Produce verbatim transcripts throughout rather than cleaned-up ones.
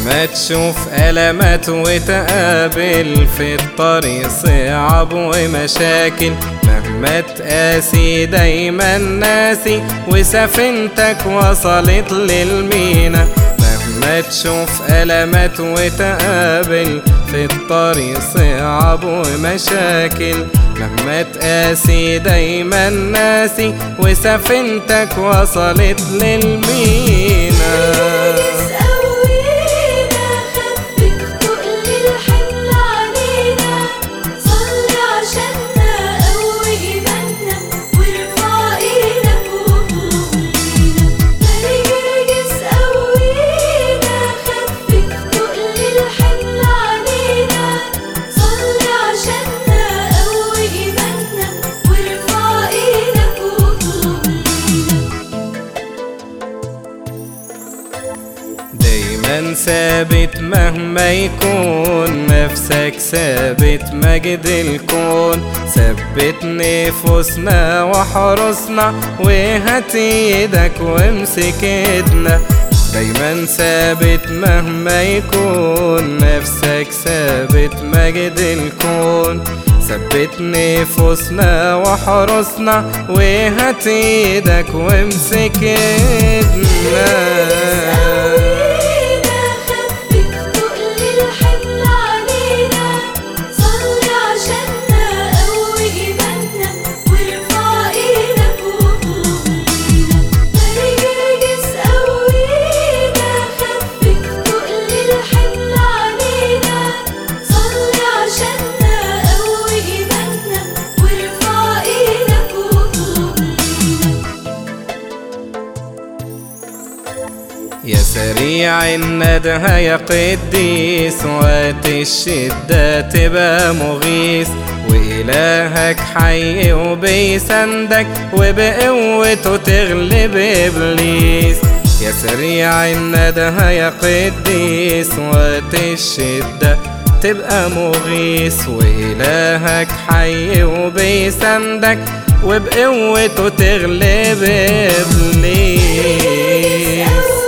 مهما تشوف ألمات وتقابل في الطريق صعاب ومشاكل، مهما تقاسي دايما ناسي وسفينتك وصلت للمينا. مهما تشوف ألمات وتقابل في الطريق صعاب ومشاكل، مهما تقاسي دايما ناسي وسفينتك وصلت للمينا. دايما ثابت مهما يكون، نفسك ثابت مجد الكون. ثبت نفوسنا وحرصنا وهات ايدك وامسك ايدنا. دايما ثابت مهما يكون، نفسك ثابت مجد الكون. ثبت نفوسنا وحرصنا وهات ايدك وامسك ايدنا. يا سريع الندهة يا قديس، وقت الشدة تبقى مغيث. وإلهك حي وبيسندك وبقوته تغلب إبليس. يا سريع الندهة يا قديس، وقت الشدة تبقى مغيث. وإلهك حي وبيسندك وبقوته تغلب إبليس.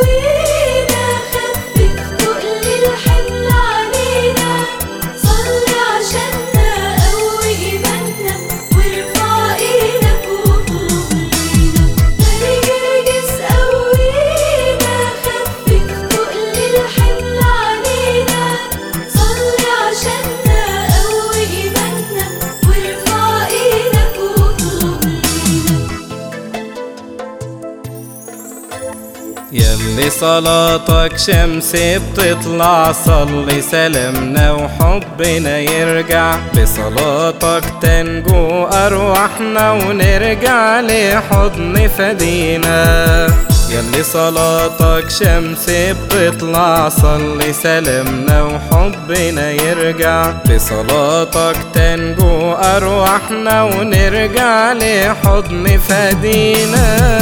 ياللي صلاتك شمس بتطلع، صلي سلامنا وحبنا يرجع. بصلاتك تنجو أرواحنا ونرجع لحضن فدينا. ياللي صلاتك شمس بتطلع، صلي سلامنا وحبنا يرجع. بصلاتك تنجو أرواحنا ونرجع لحضن فدينا.